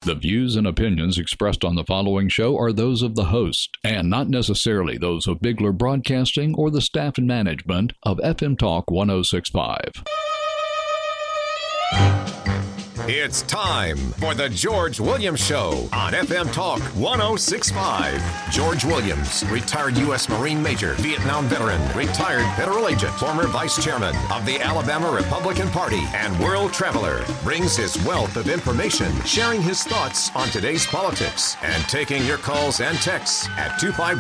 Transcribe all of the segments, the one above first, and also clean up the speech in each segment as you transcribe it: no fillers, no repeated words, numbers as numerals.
The views and opinions expressed on the following show are those of the host and not necessarily those of Bigler Broadcasting or the staff and management of FM Talk 1065. It's time for the George Williams Show on FM Talk 1065. George Williams, retired U.S. Marine Major, Vietnam veteran, retired federal agent, former vice chairman of the Alabama Republican Party, and world traveler, brings his wealth of information, sharing his thoughts on today's politics, and taking your calls and texts at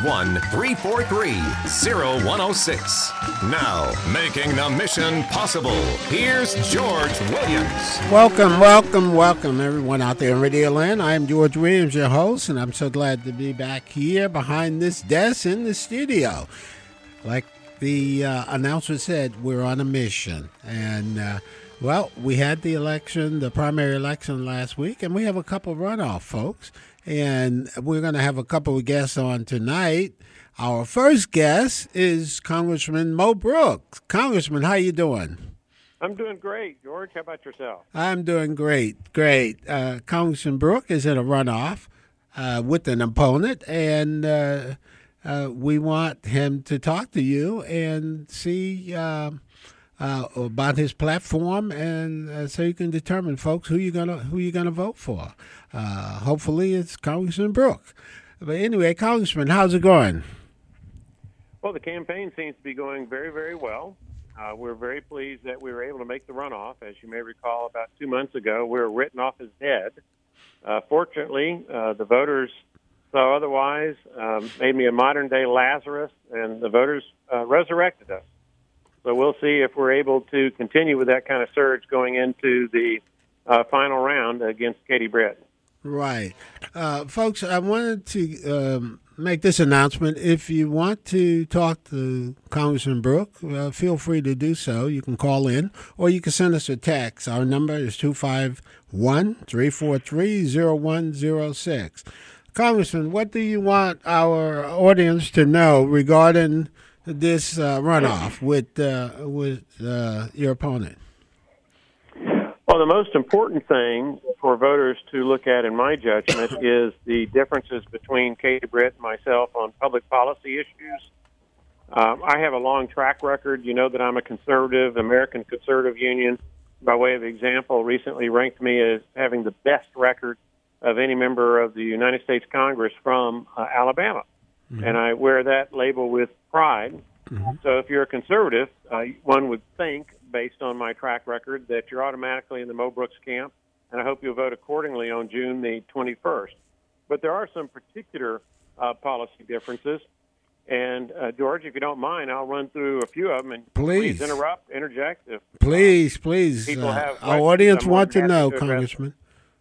251-343-0106. Now, making the mission possible, here's George Williams. Welcome, everyone out there in Radio Land. I am George Williams, your host, and I'm so glad to be back here behind this desk in the studio. Like the announcement said, we're on a mission. And, we had the primary election last week, and we have a couple of runoff folks. And we're going to have a couple of guests on tonight. Our first guest is Congressman Mo Brooks. Congressman, how you doing? I'm doing great, George. How about yourself? I'm doing great. Congressman Brooks is in a runoff with an opponent, and we want him to talk to you and see about his platform, and so you can determine, folks, who you're gonna vote for. Hopefully, it's Congressman Brooks. But anyway, Congressman, how's it going? Well, the campaign seems to be going very, very well. We're very pleased that we were able to make the runoff. As you may recall, about 2 months ago, we were written off as dead. Fortunately, the voters saw otherwise, made me a modern-day Lazarus, and the voters resurrected us. So we'll see if we're able to continue with that kind of surge going into the final round against Katie Britt. Right. Folks, I wanted to make this announcement. If you want to talk to Congressman Brooks, feel free to do so. You can call in or you can send us a text. Our number is 251-343-0106. Congressman, what do you want our audience to know regarding this runoff with your opponent? Well, the most important thing for voters to look at, in my judgment, is the differences between Katie Britt and myself on public policy issues. I have a long track record. You know that I'm a conservative. American Conservative Union, by way of example, recently ranked me as having the best record of any member of the United States Congress from Alabama. Mm-hmm. And I wear that label with pride. Mm-hmm. So if you're a conservative, one would think, based on my track record, that you're automatically in the Mo Brooks camp, and I hope you'll vote accordingly on June the 21st. But there are some particular policy differences, and George, if you don't mind, I'll run through a few of them, and please interrupt, interject. If, please. People have our audience want to know, Congressman.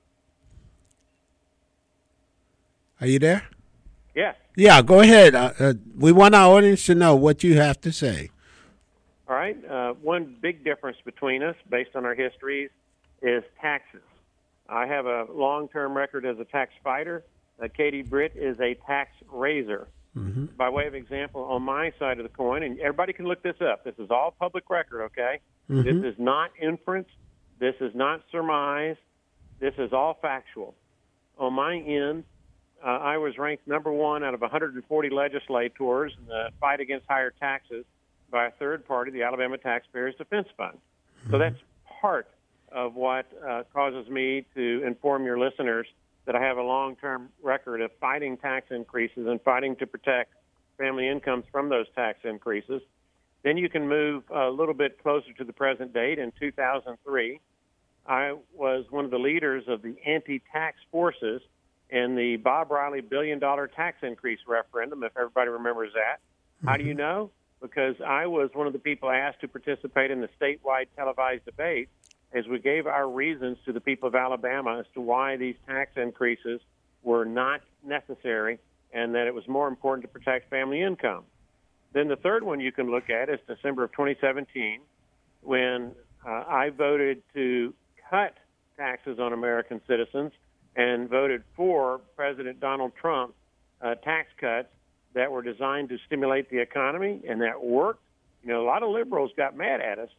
Are you there? Yes. Yeah, go ahead. We want our audience to know what you have to say. All right. One big difference between us, based on our histories, is taxes. I have a long-term record as a tax fighter. Katie Britt is a tax raiser. Mm-hmm. By way of example, on my side of the coin, and everybody can look this up. This is all public record, okay? Mm-hmm. This is not inference. This is not surmise. This is all factual. On my end, I was ranked number one out of 140 legislators in the fight against higher taxes by a third party, the Alabama Taxpayers Defense Fund. So that's part of what causes me to inform your listeners that I have a long-term record of fighting tax increases and fighting to protect family incomes from those tax increases. Then you can move a little bit closer to the present date. In 2003, I was one of the leaders of the anti-tax forces in the Bob Riley $1 billion tax increase referendum, if everybody remembers that. Mm-hmm. How do you know? Because I was one of the people asked to participate in the statewide televised debate as we gave our reasons to the people of Alabama as to why these tax increases were not necessary and that it was more important to protect family income. Then the third one you can look at is December of 2017, when I voted to cut taxes on American citizens and voted for President Donald Trump's tax cuts that were designed to stimulate the economy, and that worked. You know, a lot of liberals got mad at us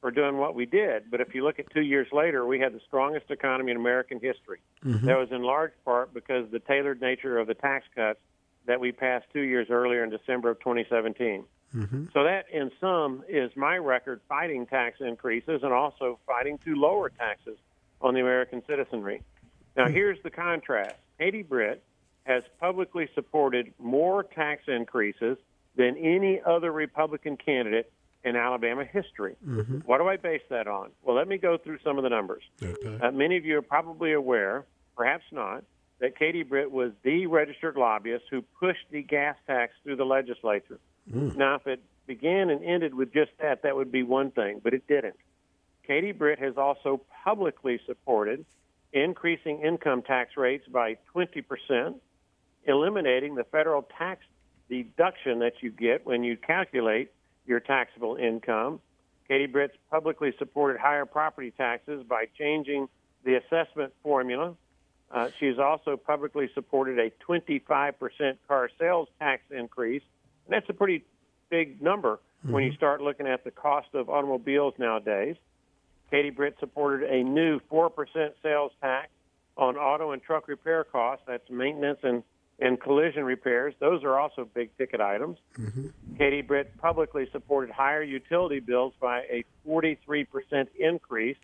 for doing what we did. But if you look at 2 years later, we had the strongest economy in American history. That was in large part because of the tailored nature of the tax cuts that we passed 2 years earlier in December of 2017. So that, in sum, is my record fighting tax increases and also fighting to lower taxes on the American citizenry. Now, here's the contrast. Katie Britt has publicly supported more tax increases than any other Republican candidate in Alabama history. What do I base that on? Well, let me go through some of the numbers. Okay. Many of you are probably aware, perhaps not, that Katie Britt was the registered lobbyist who pushed the gas tax through the legislature. Now, if it began and ended with just that, that would be one thing, but it didn't. Katie Britt has also publicly supported increasing income tax rates by 20%, eliminating the federal tax deduction that you get when you calculate your taxable income. Katie Britt's publicly supported higher property taxes by changing the assessment formula. She's also publicly supported a 25% car sales tax increase. And that's a pretty big number when you start looking at the cost of automobiles nowadays. Katie Britt supported a new 4% sales tax on auto and truck repair costs. That's maintenance and collision repairs. Those are also big-ticket items. Katie Britt publicly supported higher utility bills by a 43% increase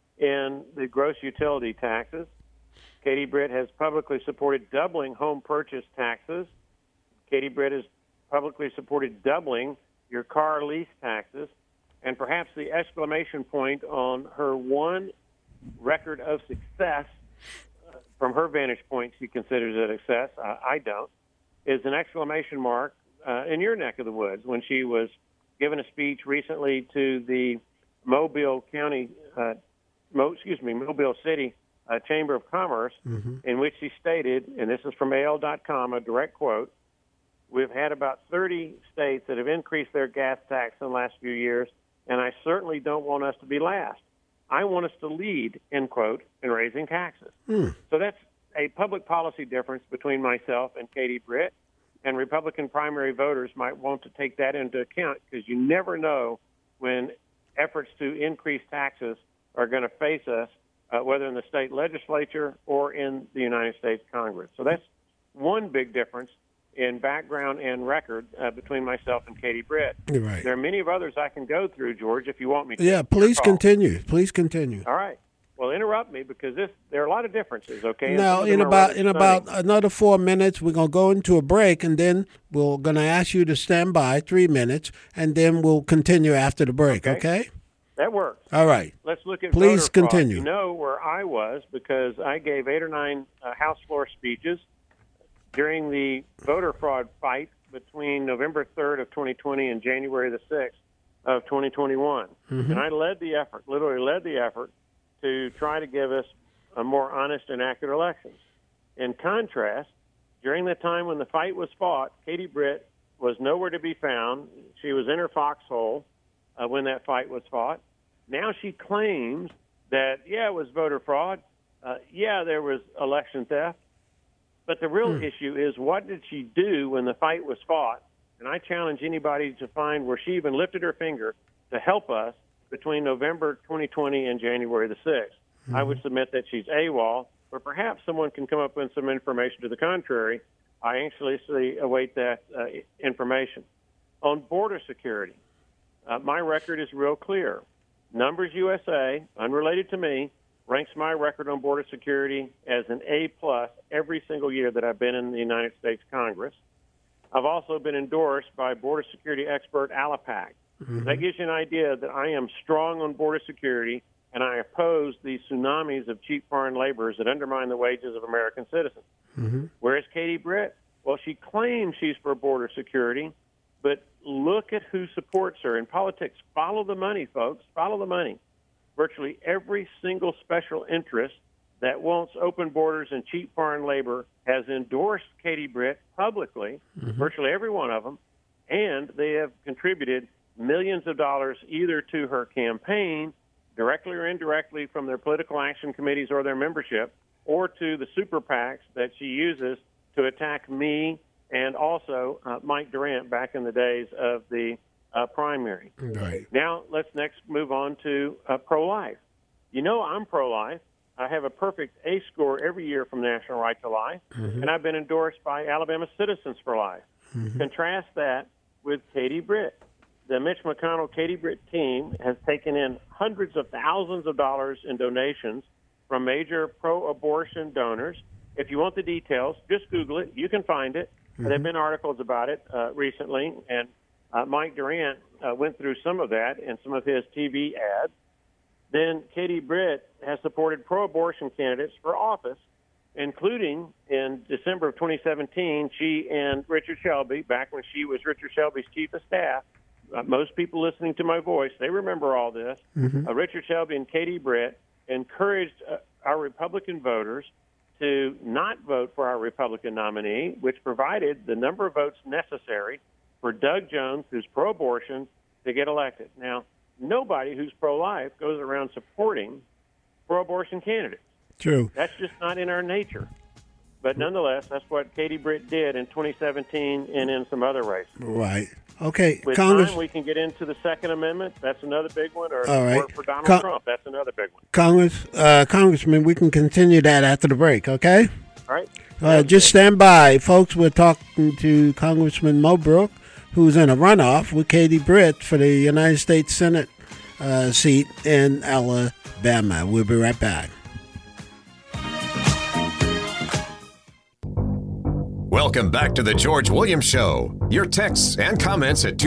in the gross utility taxes. Katie Britt has publicly supported doubling home purchase taxes. Katie Britt has publicly supported doubling your car lease taxes. And perhaps the exclamation point on her one record of success, from her vantage point, she considers it a success, I don't, is an exclamation mark in your neck of the woods when she was giving a speech recently to the Mobile City Chamber of Commerce, in which she stated, and this is from AL.com, a direct quote, "We've had about 30 states that have increased their gas tax in the last few years, and I certainly don't want us to be last. I want us to lead," end quote, in raising taxes. So that's a public policy difference between myself and Katie Britt, and Republican primary voters might want to take that into account because you never know when efforts to increase taxes are going to face us, whether in the state legislature or in the United States Congress. So that's one big difference in background and record between myself and Katie Britt. Right. There are many of others I can go through, George, if you want me to. Yeah, please continue. Please continue. All right. Well, interrupt me because there are a lot of differences, okay? Now, in about another 4 minutes, we're going to go into a break, and then we're going to ask you to stand by 3 minutes, and then we'll continue after the break, okay? That works. All right. Let's look at Please voter continue. fraud. You know where I was because I gave 8 or 9 House floor speeches during the voter fraud fight between November 3rd of 2020 and January the 6th of 2021. And I led the effort, literally led the effort, to try to give us a more honest and accurate elections. In contrast, during the time when the fight was fought, Katie Britt was nowhere to be found. She was in her foxhole when that fight was fought. Now she claims that, it was voter fraud. There was election theft. But the real issue is, what did she do when the fight was fought? And I challenge anybody to find where she even lifted her finger to help us between November 2020 and January the 6th. I would submit that she's AWOL, but perhaps someone can come up with some information to the contrary. I anxiously await that information. On border security, my record is real clear. Numbers USA, unrelated to me, ranks my record on border security as an A+ every single year that I've been in the United States Congress. I've also been endorsed by border security expert Alapac. That gives you an idea that I am strong on border security, and I oppose the tsunamis of cheap foreign laborers that undermine the wages of American citizens. Where is Katie Britt? Well, she claims she's for border security, but look at who supports her. In politics, follow the money, folks. Follow the money. Virtually every single special interest that wants open borders and cheap foreign labor has endorsed Katie Britt publicly, virtually every one of them, and they have contributed millions of dollars either to her campaign, directly or indirectly from their political action committees or their membership, or to the super PACs that she uses to attack me and also Mike Durant back in the days of the primary. Right. Now, let's next move on to pro-life. You know I'm pro-life. I have a perfect ACE score every year from National Right to Life, and I've been endorsed by Alabama Citizens for Life. Contrast that with Katie Britt. The Mitch McConnell Katie Britt team has taken in hundreds of thousands of dollars in donations from major pro-abortion donors. If you want the details, just Google it. You can find it. There have been articles about it recently, and Mike Durant went through some of that in some of his TV ads. Then Katie Britt has supported pro-abortion candidates for office, including in December of 2017, she and Richard Shelby, back when she was Richard Shelby's chief of staff. Most people listening to my voice, they remember all this. Richard Shelby and Katie Britt encouraged our Republican voters to not vote for our Republican nominee, which provided the number of votes necessary for Doug Jones, who's pro-abortion, to get elected. Now, nobody who's pro-life goes around supporting pro-abortion candidates. True. That's just not in our nature. But nonetheless, that's what Katie Britt did in 2017 and in some other races. Right. Okay, With Congress. time, we can get into the Second Amendment. That's another big one. Or All right. support for Donald Trump. That's another big one. Congressman, we can continue that after the break, okay? All right. Just stand by. Folks, we're talking to Congressman Mo Brooks, who's in a runoff with Katie Britt for the United States Senate seat in Alabama. We'll be right back. Welcome back to the George Williams Show. Your texts and comments at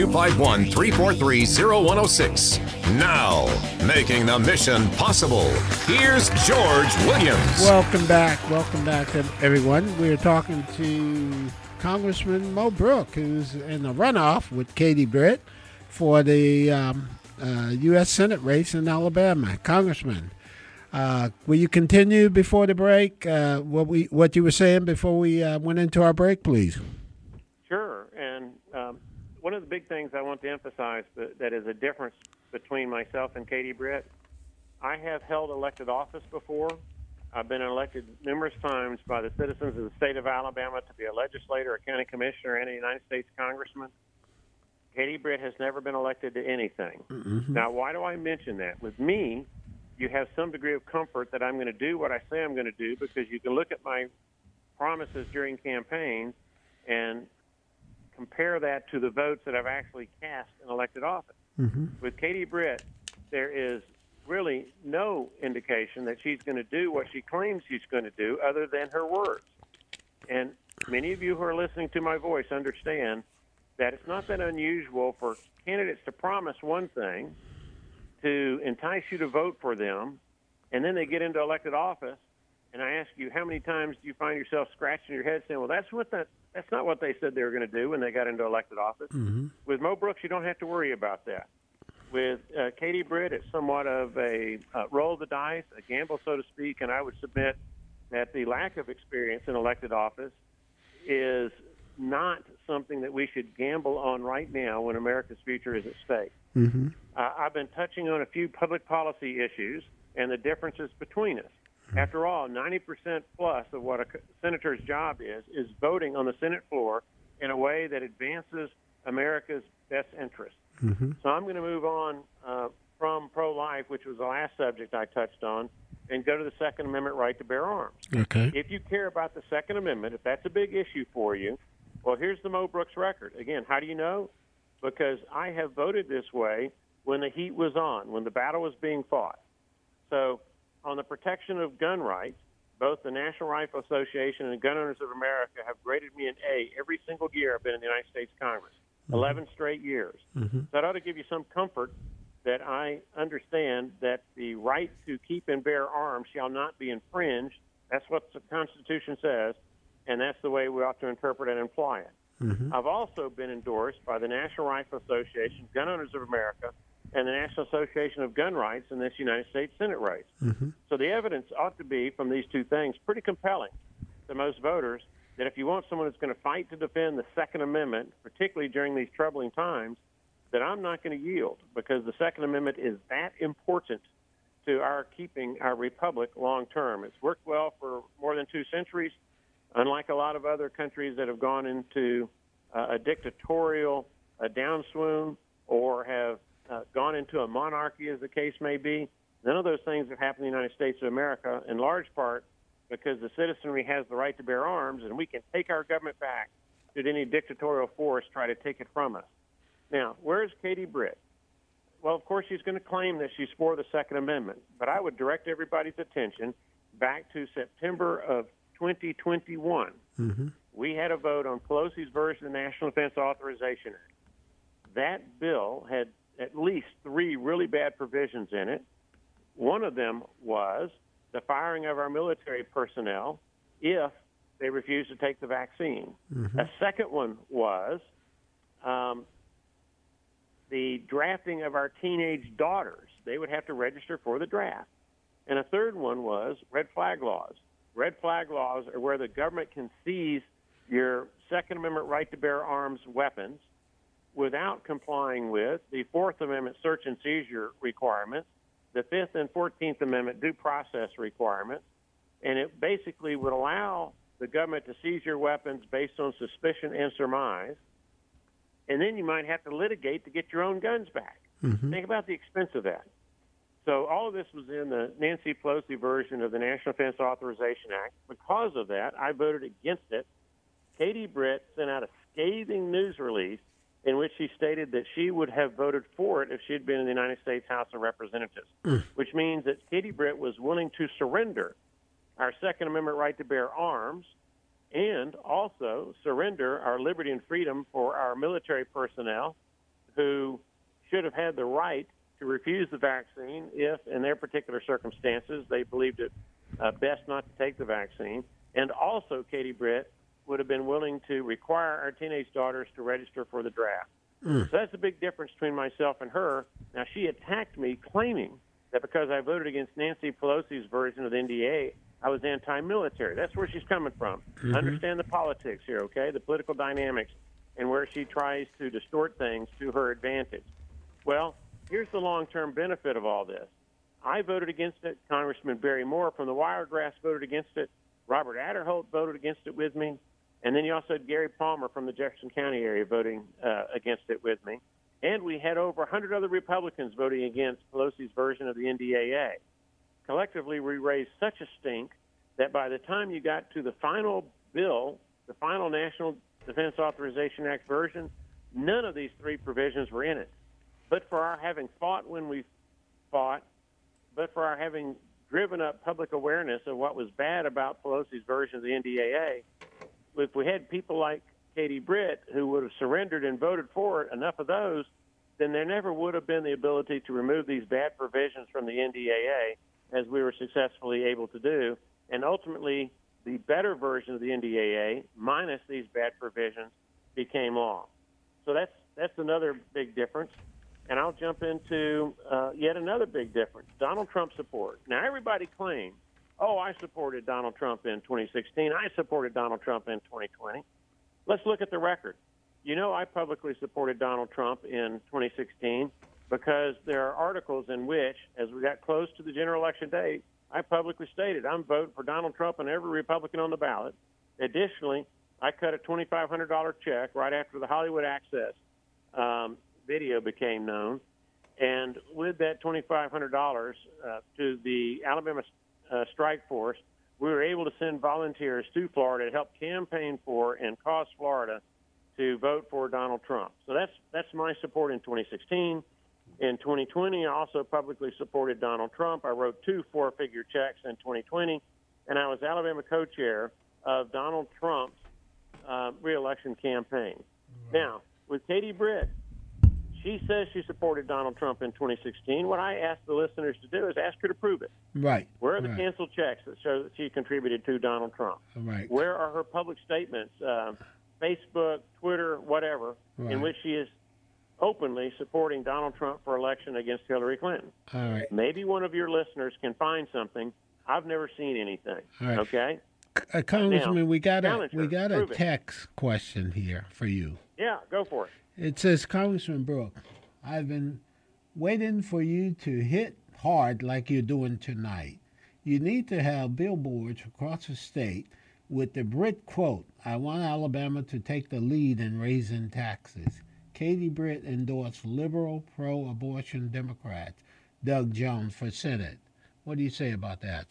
251-343-0106. Now, making the mission possible, here's George Williams. Welcome back, everyone. We're talking to Congressman Mo Brooks, who's in a runoff with Katie Britt for the U.S. Senate race in Alabama. Congressman, will you continue before the break? What you were saying before we went into our break, please. Sure. And one of the big things I want to emphasize that is a difference between myself and Katie Britt, I have held elected office before. I've been elected numerous times by the citizens of the state of Alabama to be a legislator, a county commissioner, and a United States congressman. Katie Britt has never been elected to anything. Now, why do I mention that? With me, you have some degree of comfort that I'm going to do what I say I'm going to do, because you can look at my promises during campaigns and compare that to the votes that I've actually cast in elected office. With Katie Britt, there is really no indication that she's going to do what she claims she's going to do other than her words. And many of you who are listening to my voice understand that it's not that unusual for candidates to promise one thing, to entice you to vote for them, and then they get into elected office, and I ask you, how many times do you find yourself scratching your head saying, well, that's not what they said they were going to do when they got into elected office. With Mo Brooks, you don't have to worry about that. With Katie Britt, it's somewhat of a roll of the dice, a gamble, so to speak, and I would submit that the lack of experience in elected office is not something that we should gamble on right now when America's future is at stake. I've been touching on a few public policy issues and the differences between us. After all, 90% plus of what a senator's job is voting on the Senate floor in a way that advances America's best interest. So I'm going to move on from pro-life, which was the last subject I touched on, and go to the Second Amendment right to bear arms. Okay. If you care about the Second Amendment, if that's a big issue for you, well, here's the Mo Brooks record. Again, how do you know? Because I have voted this way when the heat was on, when the battle was being fought. So on the protection of gun rights, both the National Rifle Association and Gun Owners of America have graded me an A every single year I've been in the United States Congress, 11 straight years. That ought to give you some comfort that I understand that the right to keep and bear arms shall not be infringed. That's what the Constitution says, and that's the way we ought to interpret and apply it. I've also been endorsed by the National Rifle Association, Gun Owners of America, and the National Association of Gun Rights in this United States Senate race. So the evidence ought to be, from these two things, pretty compelling to most voters, that if you want someone that's going to fight to defend the Second Amendment, particularly during these troubling times, that I'm not going to yield, because the Second Amendment is that important to our keeping our republic long term. It's worked well for more than 2 centuries, unlike a lot of other countries that have gone into a dictatorial downswoon or have gone into a monarchy, as the case may be. None of those things have happened in the United States of America, in large part because the citizenry has the right to bear arms, and we can take our government back should any dictatorial force try to take it from us. Now, where's Katie Britt? Well, of course, she's going to claim that she's for the Second Amendment, but I would direct everybody's attention back to September of 2021. Mm-hmm. We had a vote on Pelosi's version of the National Defense Authorization Act. That bill had at least 3 really bad provisions in it. One of them was the firing of our military personnel if they refused to take the vaccine. Mm-hmm. A second one was the drafting of our teenage daughters. They would have to register for the draft. And a third one was red flag laws. Red flag laws are where the government can seize your Second Amendment right to bear arms weapons without complying with the Fourth Amendment search and seizure requirements, the Fifth and 14th Amendment due process requirements, and it basically would allow the government to seize your weapons based on suspicion and surmise, and then you might have to litigate to get your own guns back. Mm-hmm. Think about the expense of that. So all of this was in the Nancy Pelosi version of the National Defense Authorization Act. Because of that, I voted against it. Katie Britt sent out a scathing news release in which she stated that she would have voted for it if she had been in the United States House of Representatives, which means that Katie Britt was willing to surrender our Second Amendment right to bear arms and also surrender our liberty and freedom for our military personnel who should have had the right to refuse the vaccine if, in their particular circumstances, they believed it best not to take the vaccine. And also, Katie Britt would have been willing to require our teenage daughters to register for the draft. So that's a big difference between myself and her. Now, she attacked me claiming that because I voted against Nancy Pelosi's version of the NDA, I was anti-military. That's where she's coming from. Mm-hmm. Understand the politics here, okay, the political dynamics, and where she tries to distort things to her advantage. Well, here's the long-term benefit of all this. I voted against it. Congressman Barry Moore from the Wiregrass voted against it. Robert Adderholt voted against it with me. And then you also had Gary Palmer from the Jefferson County area voting against it with me. And we had over 100 other Republicans voting against Pelosi's version of the NDAA. Collectively, we raised such a stink that by the time you got to the final bill, the final National Defense Authorization Act version, none of these 3 provisions were in it. But for our having fought when we fought, but for our having driven up public awareness of what was bad about Pelosi's version of the NDAA, if we had people like Katie Britt who would have surrendered and voted for it, enough of those, then there never would have been the ability to remove these bad provisions from the NDAA as we were successfully able to do. And ultimately, the better version of the NDAA, minus these bad provisions, became law. So that's another big difference. And I'll jump into yet another big difference, Donald Trump support. Now, everybody claims, I supported Donald Trump in 2016. I supported Donald Trump in 2020. Let's look at the record. I publicly supported Donald Trump in 2016 because there are articles in which, as we got close to the general election day, I publicly stated I'm voting for Donald Trump and every Republican on the ballot. Additionally, I cut a $2,500 check right after the Hollywood Access video became known. And with that $2,500 to the Alabama Strike Force, we were able to send volunteers to Florida to help campaign for and cause Florida to vote for Donald Trump. So that's my support in 2016. In 2020, I also publicly supported Donald Trump. I wrote 2 4-figure checks in 2020, and I was Alabama co-chair of Donald Trump's reelection campaign. Now, with Katie Britt, she says she supported Donald Trump in 2016. What I ask the listeners to do is ask her to prove it. Right. Where are the canceled checks that show that she contributed to Donald Trump? Right. Where are her public statements, Facebook, Twitter, whatever, in which she is openly supporting Donald Trump for election against Hillary Clinton? All right. Maybe one of your listeners can find something. I've never seen anything. All right. Okay? Congressman, now, we got a Prove text question here for you. Yeah, go for it. It says, Congressman Brooke, I've been waiting for you to hit hard like you're doing tonight. You need to have billboards across the state with the Britt quote, I want Alabama to take the lead in raising taxes. Katie Britt endorsed liberal, pro-abortion Democrat Doug Jones for Senate. What do you say about that?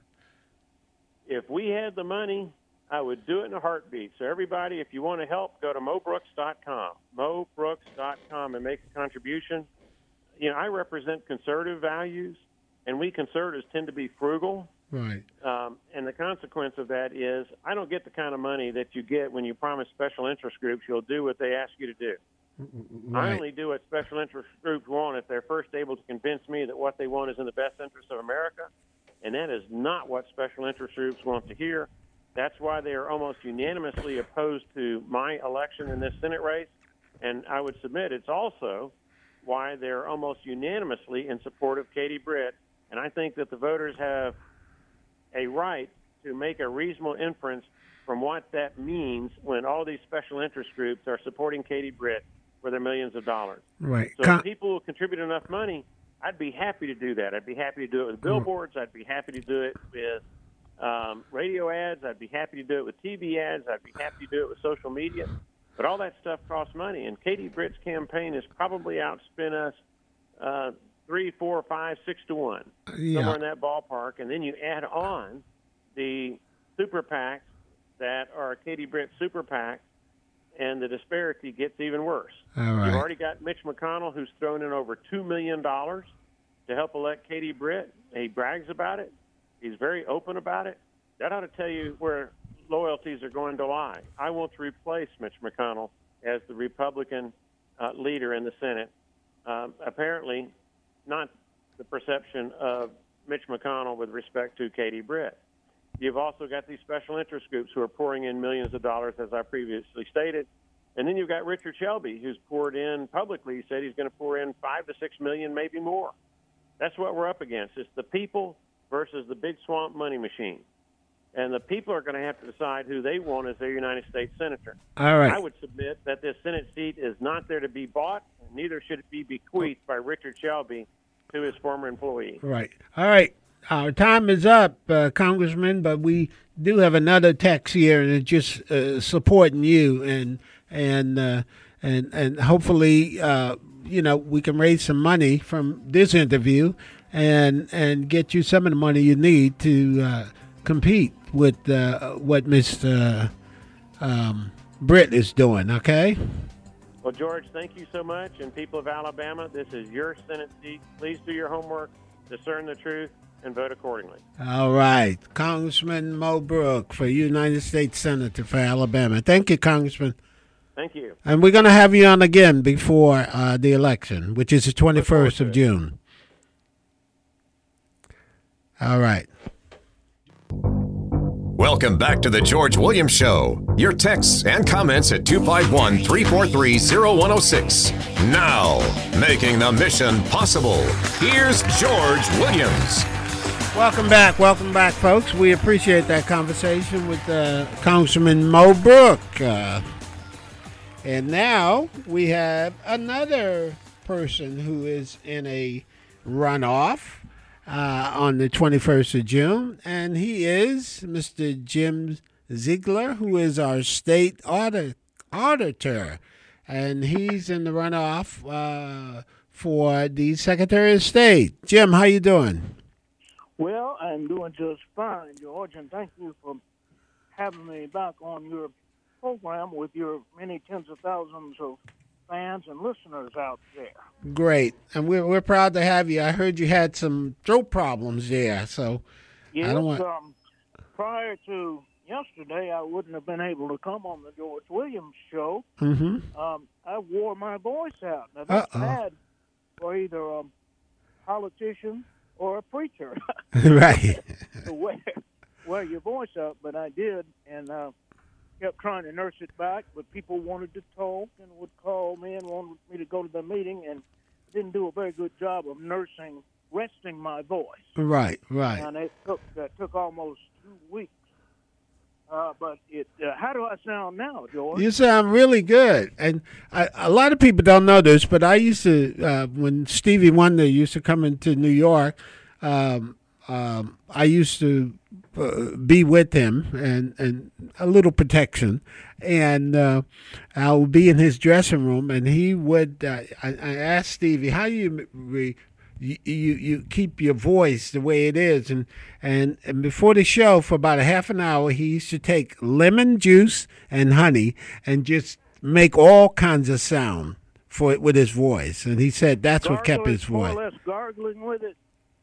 If we had the money, I would do it in a heartbeat. So everybody, if you want to help, go to mobrooks.com, mobrooks.com, and make a contribution. You know, I represent conservative values, and we conservatives tend to be frugal. Right. And the consequence of that is I don't get the kind of money that you get when you promise special interest groups you'll do what they ask you to do. Right. I only do what special interest groups want if they're first able to convince me that what they want is in the best interest of America, and that is not what special interest groups want to hear. That's why they are almost unanimously opposed to my election in this Senate race, and I would submit it's also why they're almost unanimously in support of Katie Britt, and I think that the voters have a right to make a reasonable inference from what that means when all these special interest groups are supporting Katie Britt for their millions of dollars. Right. So if people will contribute enough money, I'd be happy to do that. I'd be happy to do it with billboards. I'd be happy to do it with radio ads. I'd be happy to do it with TV ads. I'd be happy to do it with social media. But all that stuff costs money, and Katie Britt's campaign has probably outspent us 3, 4, 5, 6 to 1, somewhere in that ballpark. And then you add on the super PACs that are Katie Britt super PACs, and the disparity gets even worse. All right. You've already got Mitch McConnell, who's thrown in over $2 million to help elect Katie Britt. He brags about it. He's very open about it. That ought to tell you where loyalties are going to lie. I want to replace Mitch McConnell as the Republican leader in the Senate. Apparently, not the perception of Mitch McConnell with respect to Katie Britt. You've also got these special interest groups who are pouring in millions of dollars, as I previously stated. And then you've got Richard Shelby, who's poured in publicly. He said he's going to pour in 5 to 6 million, maybe more. That's what we're up against. It's the people versus the big swamp money machine. And the people are going to have to decide who they want as their United States senator. All right. I would submit that this Senate seat is not there to be bought, and neither should it be bequeathed by Richard Shelby to his former employee. Right. All right. Our time is up, Congressman, but we do have another text here, and it's just supporting you, and hopefully, we can raise some money from this interview, and get you some of the money you need to compete with what Mr. Britt is doing. Okay. Well, George, thank you so much, and people of Alabama, this is your Senate seat. Please do your homework, discern the truth, and vote accordingly. All right. Congressman Mo Brooks for United States Senator for Alabama. Thank you, Congressman. Thank you. And we're going to have you on again before the election, which is the 21st of June. All right. Welcome back to the George Williams Show. Your texts and comments at 251-343-0106. Now, making the mission possible, here's George Williams. Welcome back, folks. We appreciate that conversation with Congressman Mo Brooks. And now we have another person who is in a runoff on the 21st of June, and he is Mr. Jim Ziegler, who is our state auditor, and he's in the runoff for the Secretary of State. Jim, how you doing? Well, I'm doing just fine, George, and thank you for having me back on your program with your many tens of thousands of fans and listeners out there. Great, and we're proud to have you. I heard you had some throat problems there, so yes, I don't want. Prior to yesterday, I wouldn't have been able to come on the George Williams Show. Mm-hmm. I wore my voice out. Now, that's bad for either a politician or a preacher. Right. To wear your voice out, but I did, and kept trying to nurse it back, but people wanted to talk and would call me and wanted me to go to the meeting, and didn't do a very good job of resting my voice. Right. And it took almost 2 weeks. But how do I sound now, George? You sound really good. And a lot of people don't know this, but I used to, when Stevie Wonder used to come into New York, I used to be with him and a little protection. And I'll be in his dressing room, and he would. I asked Stevie, how you keep your voice the way it is, and before the show for about a half an hour, he used to take lemon juice and honey and just make all kinds of sound for it with his voice, and he said that's what kept his voice. More or less gargling with it.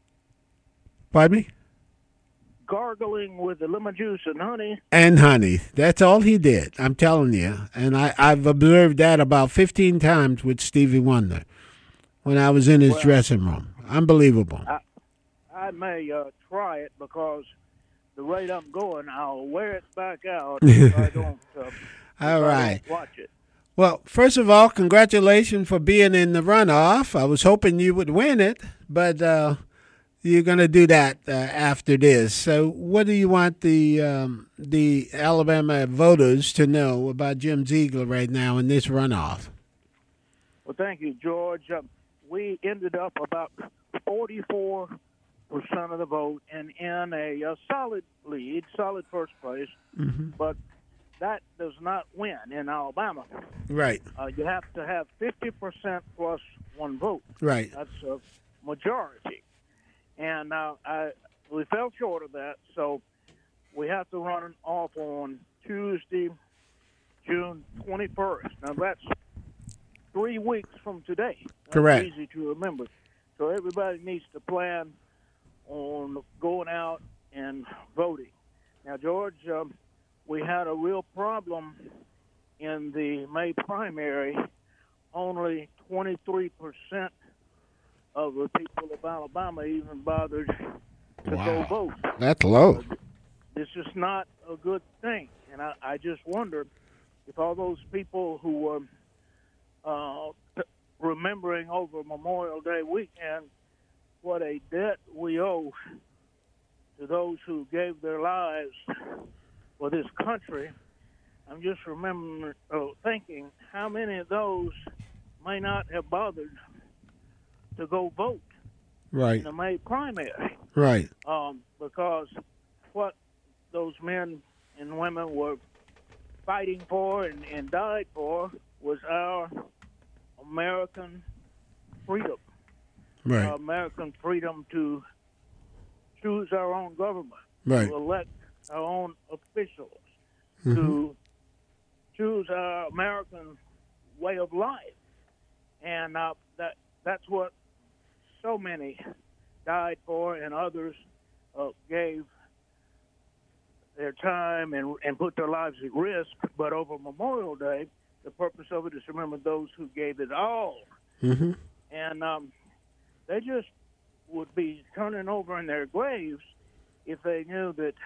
Pardon me? Gargling with the lemon juice and honey. And honey. That's all he did, I'm telling you. And I've observed that about 15 times with Stevie Wonder when I was in his dressing room. Unbelievable. I may try it because the rate I'm going, I'll wear it back out if I don't, all right. Watch it. Well, first of all, congratulations for being in the runoff. I was hoping you would win it, but you're going to do that after this. So what do you want the Alabama voters to know about Jim Ziegler right now in this runoff? Well, thank you, George. We ended up about 44% of the vote and in a solid lead, solid first place, but that does not win in Alabama. Right. You have to have 50% plus one vote. Right. That's a majority. And we fell short of that, so we have to run off on Tuesday, June 21st. Now, that's 3 weeks from today. That's correct. Easy to remember. So everybody needs to plan on going out and voting. Now, George, we had a real problem in the May primary. Only 23% of the people of Alabama even bothered to go vote. That's low. This is not a good thing. And I just wonder if all those people who were remembering over Memorial Day weekend what a debt we owe to those who gave their lives for this country. I'm just thinking how many of those may not have bothered to go vote right. in the May primary. Right. Because what those men and women were fighting for and died for was our American freedom. Right. Our American freedom to choose our own government, right. to elect our own officials, Mm-hmm. to choose our American way of life. And that's what so many died for, and others gave their time and put their lives at risk. But over Memorial Day, the purpose of it is to remember those who gave it all. Mm-hmm. And they just would be turning over in their graves if they knew that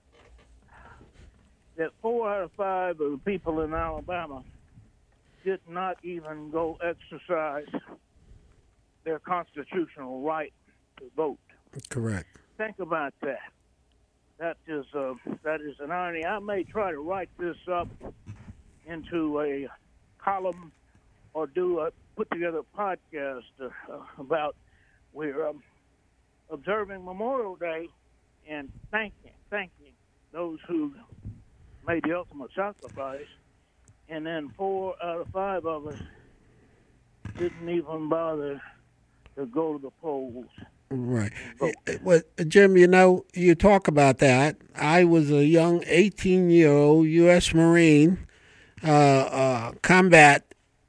4 out of 5 of the people in Alabama did not even go exercise their constitutional right to vote. Correct. Think about that. That is an irony. I may try to write this up into a column or put together a podcast about we're observing Memorial Day and thanking those who made the ultimate sacrifice, and then 4 out of 5 of us didn't even bother to go to the polls. Right. Well, Jim, you talk about that. I was a young 18-year-old U.S. Marine, combat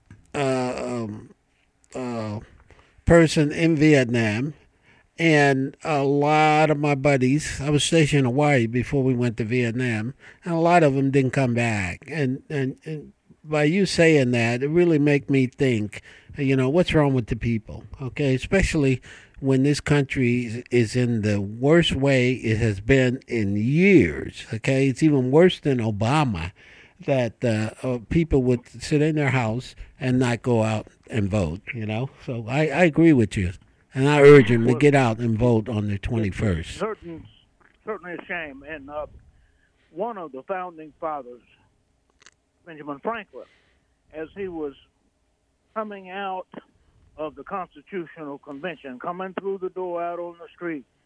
person in Vietnam, and a lot of my buddies, I was stationed in Hawaii before we went to Vietnam, and a lot of them didn't come back. And by you saying that, it really made me think, what's wrong with the people, okay? Especially when this country is in the worst way it has been in years, okay? It's even worse than Obama, that people would sit in their house and not go out and vote, So I agree with you. And I urge them to get out and vote on the 21st. Certainly a shame. And one of the founding fathers, Benjamin Franklin, as he was coming out of the Constitutional Convention, coming through the door out on the street,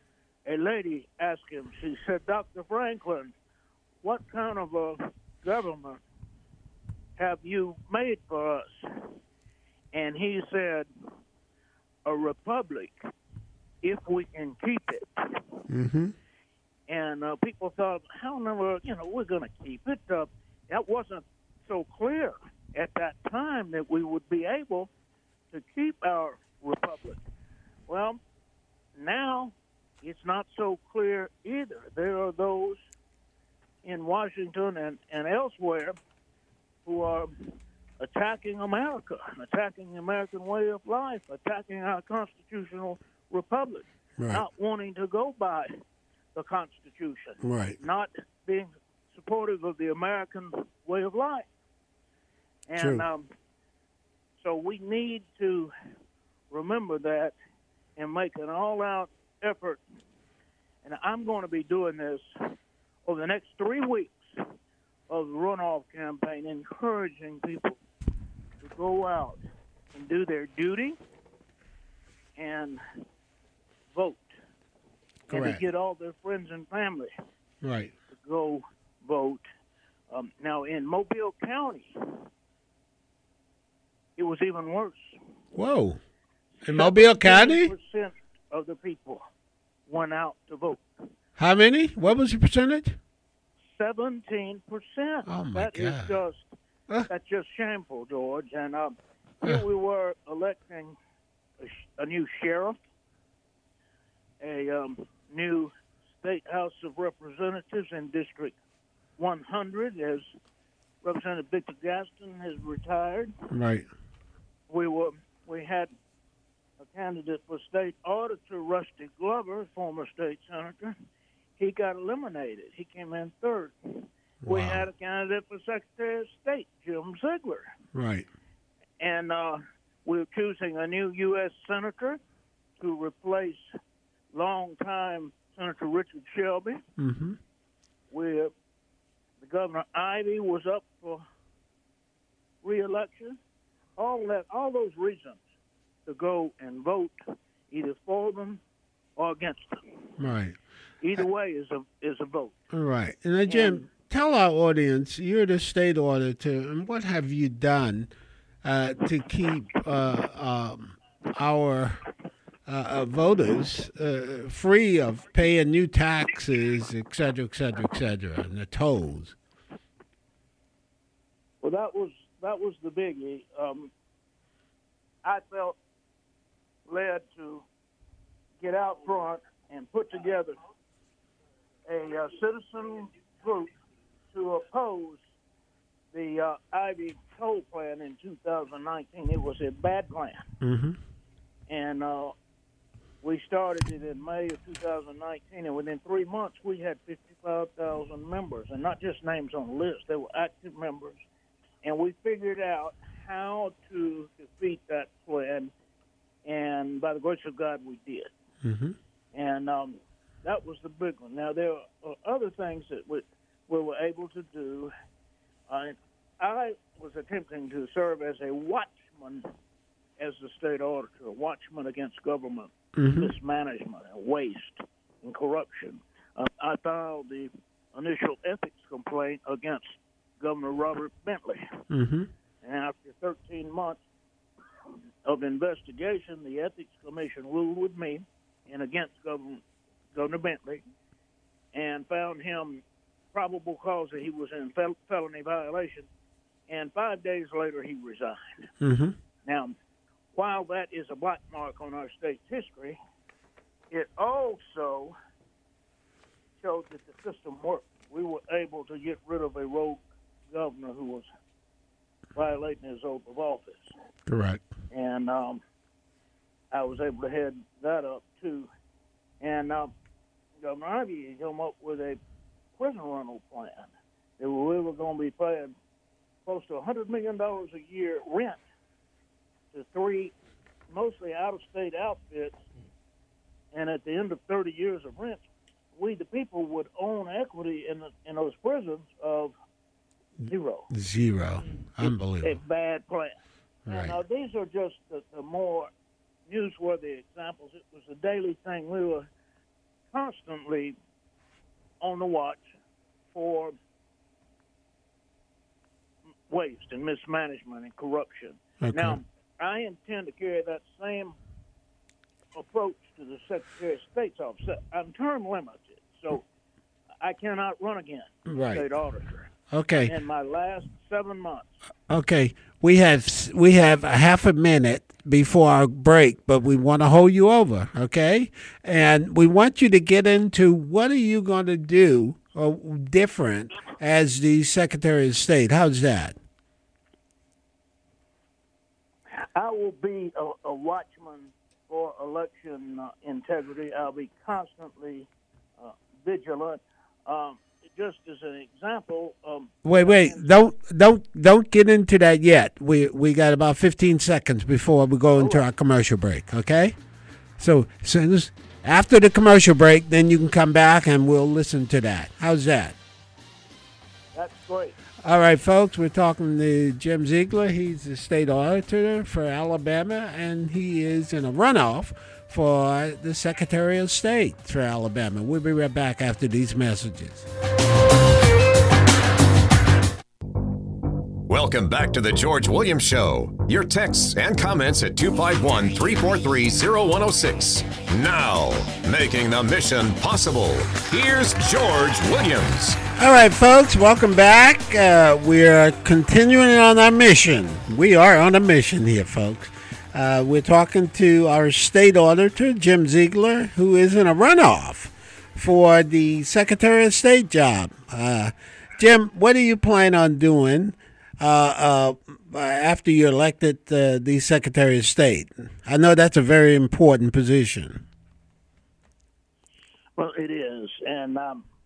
a lady asked him, she said, Dr. Franklin, what kind of a government have you made for us? And he said, a republic, if we can keep it. Mm-hmm. And people thought, how number, we're going to keep it. That wasn't so clear at that time that we would be able to keep our republic. Well, now it's not so clear either. There are those in Washington and elsewhere who are attacking America, attacking the American way of life, attacking our constitutional republic, Right. not wanting to go by the Constitution, Right. not being supportive of the American way of life. And True. So we need to remember that and make an all-out effort. And I'm going to be doing this over the next 3 weeks of the runoff campaign, encouraging people to go out and do their duty and vote. And Correct. to get all their friends and family Right. to go vote. Now, in Mobile County, it was even worse. Whoa. In Mobile County? 17% of the people went out to vote. How many? What was the percentage? 17%. Oh, my God. That's just shameful, George. And here we were electing a new sheriff, a new state House of Representatives in District 100, as Representative Victor Gaston has retired. Right. We had a candidate for state auditor, Rusty Glover, former state senator. He got eliminated. He came in third. We Wow. had a candidate for Secretary of State, Jim Ziegler. Right. And we're choosing a new U.S. senator to replace longtime Senator Richard Shelby. Mm-hmm. The Governor Ivey was up for re-election. All those reasons to go and vote either for them or against them. Right. Either way is a vote. All right. And now, Jim, tell our audience, you're the state auditor, and what have you done to keep our voters free of paying new taxes, et cetera, et cetera, et cetera, and the tolls? Well, that was the biggie. I felt led to get out front and put together a citizen group to oppose the Ivy toll plan in 2019. It was a bad plan. Mm-hmm. And we started it in May of 2019, and within 3 months we had 55,000 members, and not just names on the list. They were active members. And we figured out how to defeat that plan, and by the grace of God, we did. Mm-hmm. And that was the big one. Now, there are other things that we were able to do. I was attempting to serve as a watchman as the state auditor, a watchman against government mismanagement and waste and corruption. I filed the initial ethics complaint against Governor Robert Bentley. Mm-hmm. And after 13 months of investigation, the Ethics Commission ruled with me and against Governor Bentley and found him probable cause that he was in felony violation. And 5 days later, he resigned. Mm-hmm. Now, while that is a black mark on our state's history, it also showed that the system worked. We were able to get rid of a rogue governor who was violating his oath of office. Correct. And I was able to head that up, too. And Governor Ivey came up with a prison rental plan that we were going to be paying close to $100 million a year rent to 3 mostly out-of-state outfits. And at the end of 30 years of rent, we, the people, would own equity in those prisons of zero. Zero. Unbelievable. A bad plan. Right. Now, these are just the more newsworthy examples. It was a daily thing. We were constantly on the watch for waste and mismanagement and corruption. Okay. Now, I intend to carry that same approach to the Secretary of State's office. I'm term limited, so I cannot run again as Right. state auditor. Okay. In my last 7 months. Okay. We have a half a minute before our break, but we want to hold you over, okay? And we want you to get into what are you going to do different as the Secretary of State. How's that? I will be a watchman for election integrity. I'll be constantly vigilant. Just as an example, Wait! Don't get into that yet. We got about 15 seconds before we go into our commercial break. Okay, so after the commercial break, then you can come back and we'll listen to that. How's that? that's great. All right, folks, we're talking to Jim Ziegler. He's the state auditor for Alabama, and he is in a runoff for the Secretary of State for Alabama. We'll be right back after these messages. Welcome back to the George Williams Show. Your texts and comments at 251-343-0106. Now, making the mission possible, here's George Williams. All right, folks, welcome back. We're continuing on our mission. We are on a mission here, folks. We're talking to our state auditor, Jim Ziegler, who is in a runoff for the Secretary of State job. Jim, what do you plan on doing after you're elected the Secretary of State? I know that's a very important position. Well, it is, and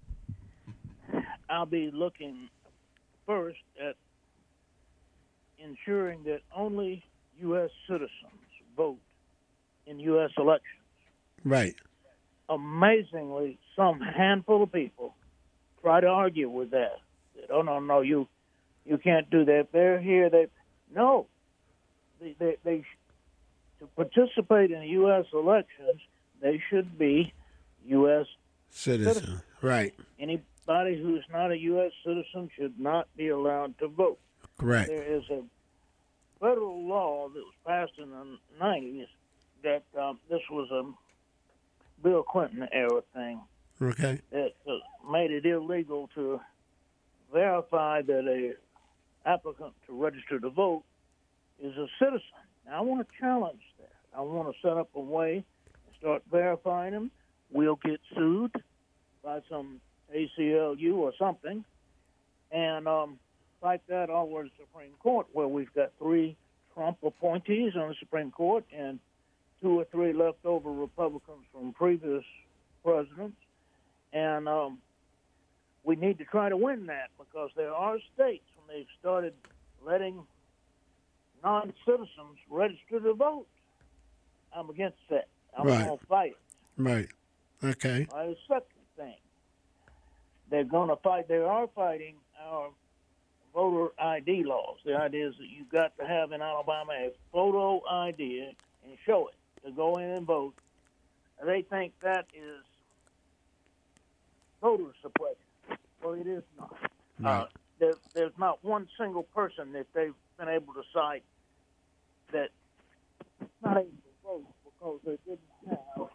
I'll be looking first at ensuring that only U.S. citizens vote in U.S. elections. Right. Amazingly, some handful of people try to argue with that. Oh, no, you can't do that. They're here. They to participate in U.S. elections, they should be U.S. Citizen. Right. Anybody who's not a U.S. citizen should not be allowed to vote. Correct. There is a federal law that was passed in the 90s that this was a Bill Clinton era thing. Okay. That made it illegal to verify that a applicant to register to vote is a citizen. Now, I want to challenge that. I want to set up a way to start verifying them. We'll get sued by some ACLU or something, and fight that all over the Supreme Court, where we've got 3 Trump appointees on the Supreme Court and 2 or 3 leftover Republicans from previous presidents. And we need to try to win that, because there are states when they've started letting non-citizens register to vote. I'm against that. I'm Right. going to fight it. Right. Okay. The second thing, they're going to fight. They are fighting our voter ID laws. The idea is that you've got to have in Alabama a photo ID and show it to go in and vote. They think that is voter suppression. Well, it is not. Right. There's not one single person that they've been able to cite that not able to vote because they didn't have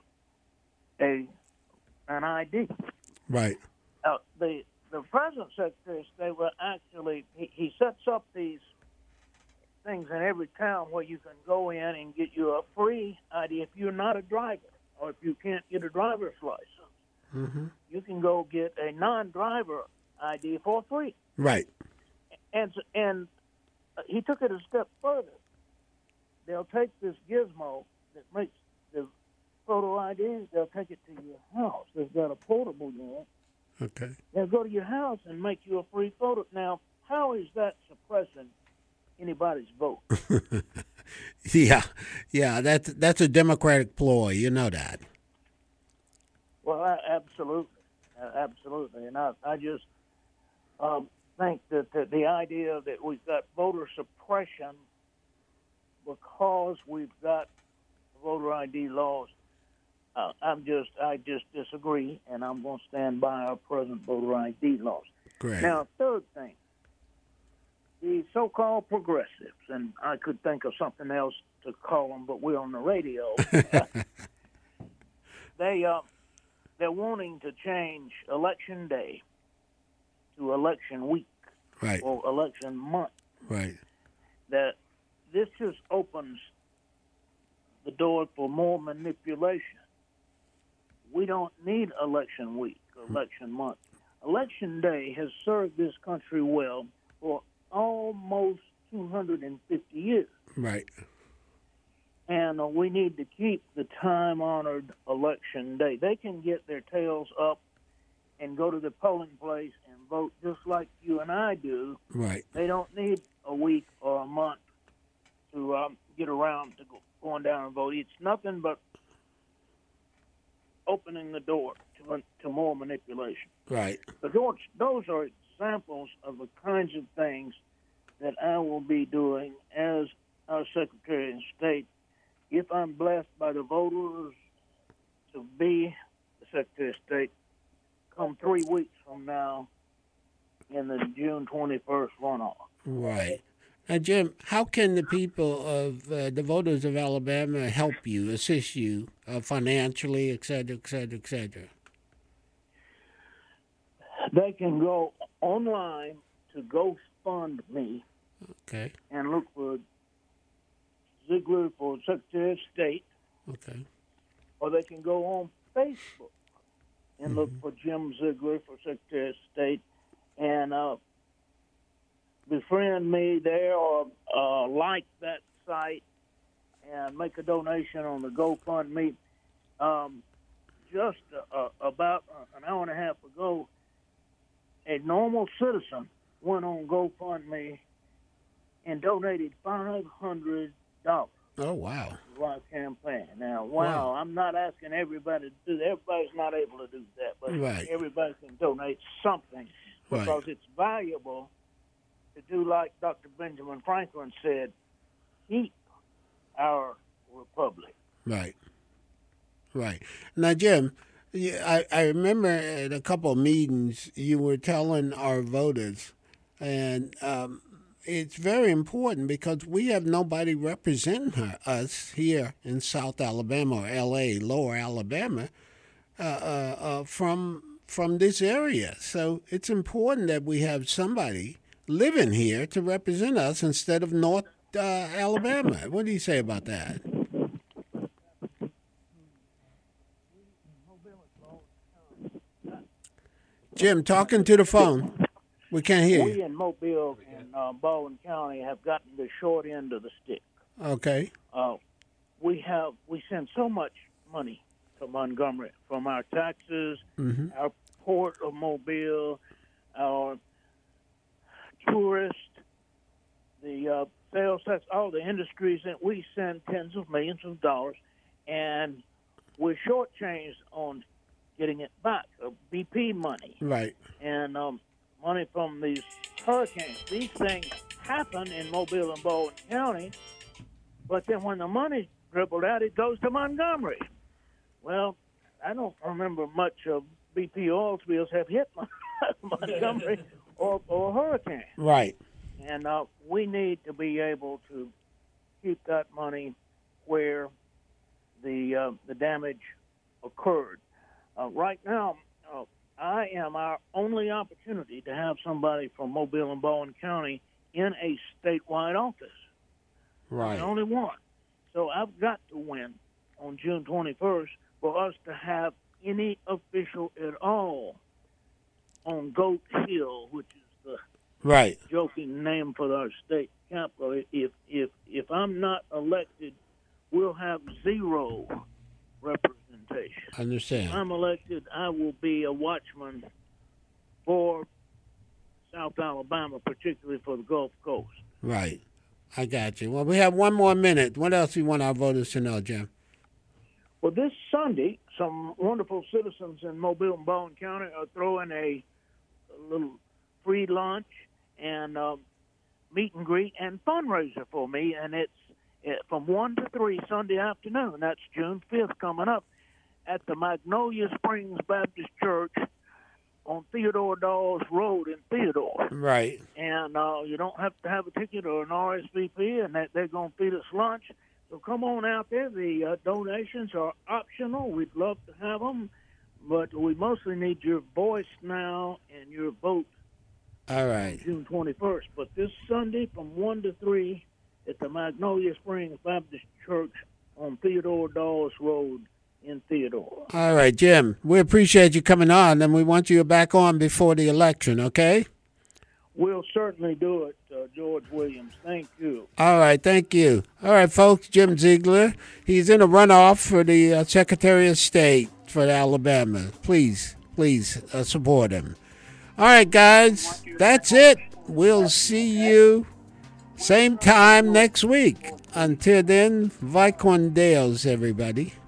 an ID. Right. The President Secretary of State will actually he sets up these things in every town where you can go in and get you a free ID if you're not a driver, or if you can't get a driver's license. Mm-hmm. You can go get a non-driver ID for free. Right. And he took it a step further. They'll take this gizmo that makes the photo IDs, they'll take it to your house. They've got a portable unit. Okay. They'll go to your house and make you a free photo. Now, how is that suppressing anybody's vote? Yeah. That's a Democratic ploy. You know that. Well, absolutely. And I just think that the idea that we've got voter suppression because we've got voter ID laws, I just disagree, and I'm going to stand by our present voter ID laws. Great. Now, third thing, the so-called progressives, and I could think of something else to call them, but we're on the radio. They're wanting to change election day to election week Right. or election month. Right. That this just opens the door for more manipulation. We don't need election week, election month. Election day has served this country well for almost 250 years. Right. And we need to keep the time-honored election day. They can get their tails up and go to the polling place and vote just like you and I do. Right. They don't need a week or a month to get around to going down and vote. It's nothing but opening the door to more manipulation. Right. But those are examples of the kinds of things that I will be doing as our Secretary of State if I'm blessed by the voters to be the Secretary of State come 3 weeks from now in the June 21st runoff. Right. Now, Jim, how can the people of the voters of Alabama help you, assist you financially, et cetera, et cetera, et cetera? They can go online to GoFundMe Okay. and look for Ziegler for Secretary of State, Okay. or they can go on Facebook and look for Jim Ziegler for Secretary of State and befriend me there or like that site and make a donation on the GoFundMe. Just about an hour and a half ago, a normal citizen went on GoFundMe and donated $500 Oh, wow. to our campaign. Now, wow, I'm not asking everybody to do that. Everybody's not able to do that, but Right. everybody can donate something because Right. it's valuable to do like Dr. Benjamin Franklin said, keep our republic. Right. Right. Now, Jim, I remember at a couple of meetings you were telling our voters, and it's very important because we have nobody representing us here in South Alabama or L.A., Lower Alabama, from this area. So it's important that we have somebody living here to represent us instead of North Alabama. What do you say about that? Jim, talking to the phone. We can't hear We you. in Mobile and Baldwin County have gotten the short end of the stick. Okay. We send so much money to Montgomery from our taxes, our port of Mobile, our tourists, the sales tax, all the industries that we send tens of millions of dollars, and we're shortchanged on getting it back. BP money Right. and money from these hurricanes. These things happen in Mobile and Baldwin County, but then when the money's dribbled out, it goes to Montgomery. Well, I don't remember much of BP oil spills have hit Montgomery or hurricane. Right. And we need to be able to keep that money where the damage occurred. Right now, I am our only opportunity to have somebody from Mobile and Baldwin County in a statewide office. Right. The only one. So I've got to win on June 21st for us to have any official at all on Goat Hill, which is the Right. joking name for our state capital. If I'm not elected, we'll have zero representation. I understand. If I'm elected, I will be a watchman for South Alabama, particularly for the Gulf Coast. Right. I got you. Well, we have one more minute. What else do you want our voters to know, Jim? Well, this Sunday, some wonderful citizens in Mobile and Baldwin County are throwing a little free lunch and meet and greet and fundraiser for me, and it's from 1 to 3 Sunday afternoon. That's June 5th coming up. at the Magnolia Springs Baptist Church on Theodore Dawes Road in Theodore. Right. And you don't have to have a ticket or an RSVP, and they're going to feed us lunch. So come on out there. The donations are optional. We'd love to have them, but we mostly need your voice now and your vote. All right. June 21st. But this Sunday from 1 to 3 at the Magnolia Springs Baptist Church on Theodore Dawes Road in Theodore. All right, Jim. We appreciate you coming on, and we want you back on before the election, okay? We'll certainly do it, George Williams. Thank you. All right, thank you. All right, folks, Jim Ziegler. He's in a runoff for the Secretary of State for Alabama. Please support him. All right, guys, that's it. We'll see you same time next week. Until then, Vicondales, everybody.